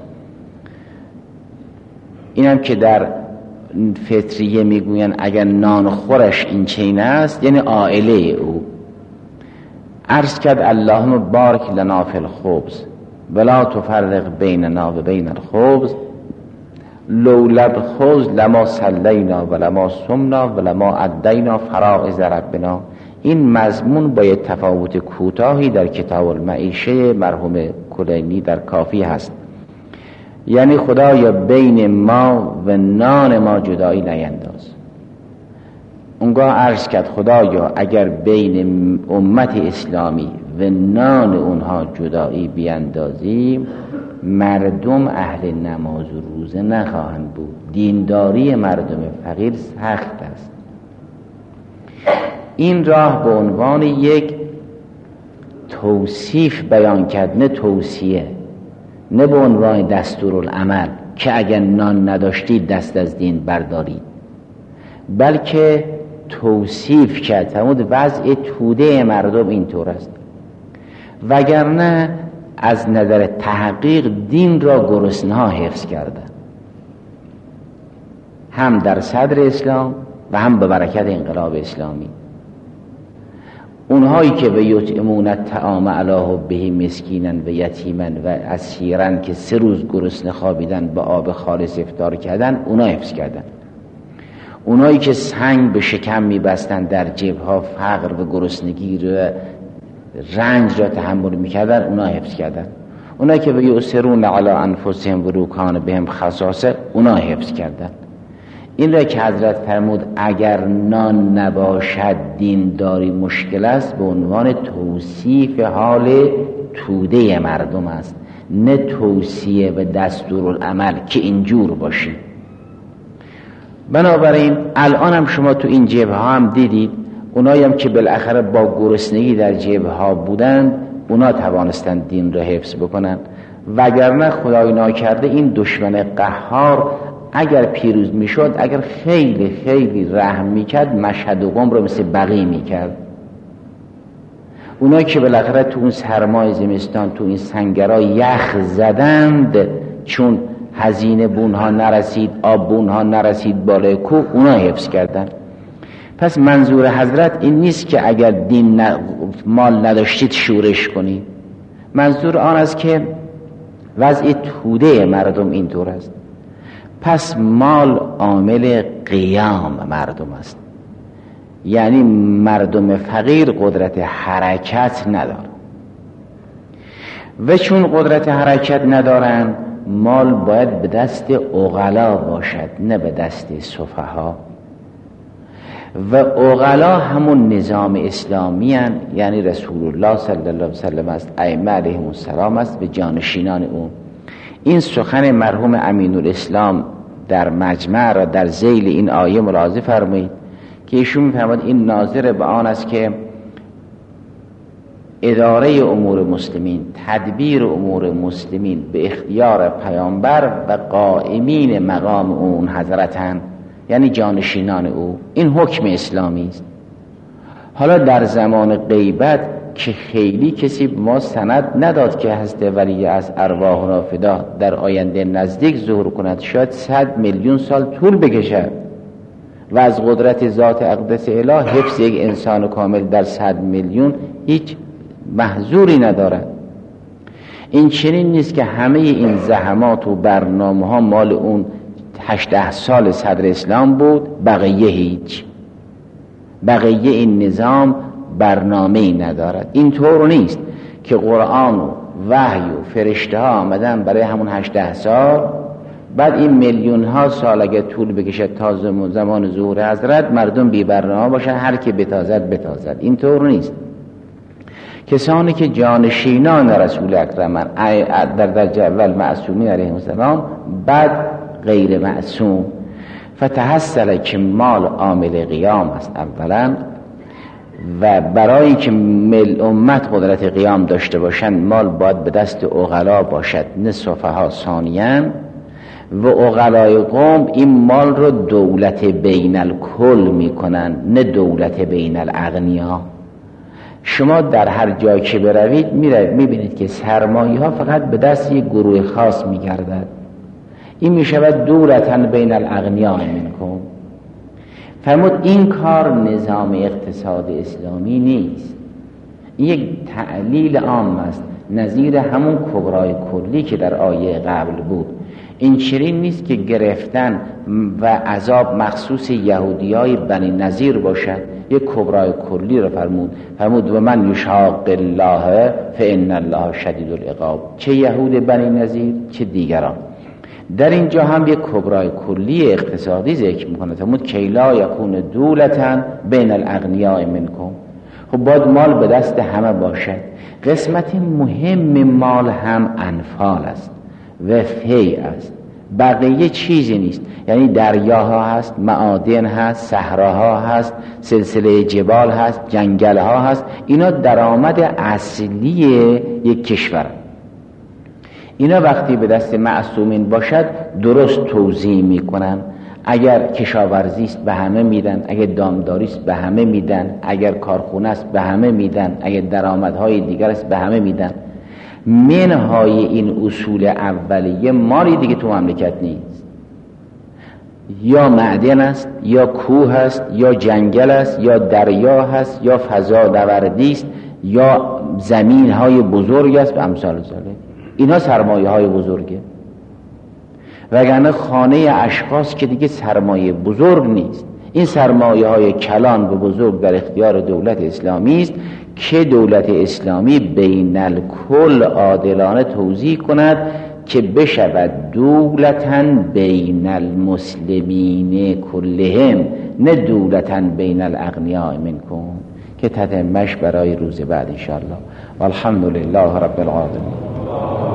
اینم که در فطریه میگوین اگر نان خورش این چین است یعنی عائله او. عرض کرد اللهم بارک لنا فی الخبز ولا تفرق بیننا و بین الخبز لولا الخبز لما صلینا و لما صمنا و لما ادینا فرائض ربنا. این مضمون با یک تفاوت کوتاهی در کتاب المعیشه مرحوم کلینی در کافی هست. یعنی خدایا بین ما و نان ما جدایی نینداز. اونگاه عرض کرد خدایا اگر بین امت اسلامی و نان اونها جدایی بیندازیم مردم اهل نماز و روزه نخواهند بود. دینداری مردم فقیر سخت است. این راه به عنوان یک توصیف بیان کرد، نه توصیه، نه به عنوان دستورالعمل که اگر نان نداشتید دست از دین بردارید، بلکه توصیف کرد فرمود وضع توده مردم اینطور است. وگرنه از نظر تحقیق دین را گرسنه‌ها حفظ کردن، هم در صدر اسلام و هم به برکت انقلاب اسلامی. اونهایی که به یطعمون الطعام علی حبه مسکینا و یتیما و اسیرا که 3 روز گرسنه خوابیدن به آب خالص افطار کردن، اونا حفظ کردن. اونایی که سنگ به شکم میبستن در جبهه فقر و گرسنگی و رنج را تحمل میکردن، اونا حفظ کردن. اونایی که به یؤثرون علی انفسهم ولو کان بهم خصاصه، اونا حفظ کردن. این را که حضرت فرمود اگر نان نباشد دینداری مشکل است، به عنوان توصیف حال توده مردم است، نه توصیه و دستورالعمل که اینجور باشی. بنابراین الان هم شما تو این جبهه ها هم دیدید اونایی هم که بالاخره با گرسنگی در جبهه ها بودند اونا توانستند دین را حفظ بکنند. وگرنه خدای ناکرده این دشمن قهار اگر پیروز میشد، اگر خیلی خیلی رحم میکرد، مشهد و قم رو مثل بقیع میکرد. اونایی که بالاخره تو اون سرمای زمستان تو این سنگرها یخ زدند چون هزینه بونها نرسید، آب بونها نرسید بالای کوه، اونا حفظ کردن. پس منظور حضرت این نیست که اگر مال نداشتید شورش کنید. منظور آن است که وضع توده مردم اینطور است. پس مال عامل قیام مردم است، یعنی مردم فقیر قدرت حرکت ندارند و چون قدرت حرکت ندارند مال باید به دست عقلا باشد نه به دست سفها. و عقلا همون نظام اسلامی هستند، یعنی رسول الله صلی الله علیه و سلم است، ائمه علیهم السلام است به جانشینان او. این سخن مرحوم امین الاسلام در مجمع را در ذیل این آیه ملاحظه فرمایید که ایشون می‌فرماید این ناظر به آن است که اداره امور مسلمین، تدبیر امور مسلمین به اختیار پیامبر و قائمین مقام اون حضرتن، یعنی جانشینان او. این حکم اسلامی است. حالا در زمان غیبت که خیلی کسی به ما سند نداد که حضرت ولی از ارواحنا فدا در آینده نزدیک ظهور کند، شاید 100 میلیون سال طول بکشد و از قدرت ذات اقدس اله حفظ یک انسان کامل در 100 میلیون هیچ محظوری ندارد. این چنین نیست که همه این زحمات و برنامه ها مال اون 18 سال صدر اسلام بود، بقیه هیچ. بقیه این نظام برنامه‌ای ندارد. این طور نیست که قرآن و وحی و فرشته ها آمدن برای همون 18 سال، بعد این میلیون ها سال اگه طول بکشد تا زمان ظهور حضرت مردم بی برنامه باشن، هر کی بتازد. این طور نیست. کسانی که جانشینان رسول اکرمن در درجه اول معصومین علیهم السلام، بعد غیر معصوم، فتحصل که مال عامل قیام است اولا، و برای که امت قدرت قیام داشته باشند مال باید به دست عقلا باشد نه سفها ثانیاً. و عقلای قوم این مال رو دولت بین الکل میکنن نه دولت بین الاغنیا. شما در هر جایی که بروید میبینید که سرمایه ها فقط به دست یک گروه خاص میگردد. این میشود دولتاً بین الاغنیا منکم. فرمود این کار نظام اقتصاد اسلامی نیست. این یک تعلیل عام است نظیر همون کبرای کلی که در آیه قبل بود. این چنین نیست که گرفتن و عذاب مخصوص یهودیای بنی نظیر باشد. یک کبرای کلی رو فرمود و من یشاق الله فان الله شدید العقاب، چه یهود بنی نظیر چه دیگران. در اینجا هم یک کبرای کلی اقتصادی ذکر میکنه، فرمود کی لا یکون دولتاً بین الاغنیاء منکم. خب باید مال به دست همه باشد. قسمت مهم مال هم انفال است و فی است، بقیه چیزی نیست. یعنی دریاها هست، معادن هست، صحراها هست، سلسله جبال هست، جنگل ها هست. اینا درآمد اصلی یک کشور. اینا وقتی به دست معصومین باشد درست توزیع میکنن. اگر کشاورزی است به همه میدن، اگر دامداری است به همه میدن، اگر کارخونه است به همه میدن، اگر درآمدهای دیگر است به همه میدن. منهای این اصول اولیه مالی دیگه تو مملکت نیست. یا معدن است، یا کوه است، یا جنگل است، یا دریا هست، یا فضا دوردی است، یا زمین های بزرگ است و امثال ذالک. اینا سرمایه های بزرگه. وگرنه خانه اشخاص که دیگه سرمایه بزرگ نیست. این سرمایه های کلان و بزرگ در اختیار دولت اسلامی است که دولت اسلامی بین الکل عادلانه توزیع کند که بشود دولتاً بین المسلمین کلهم نه دولتاً بین الاغنیاء منکم، که تتمش برای روز بعد ان شاء الله. والحمد لله رب العالمین.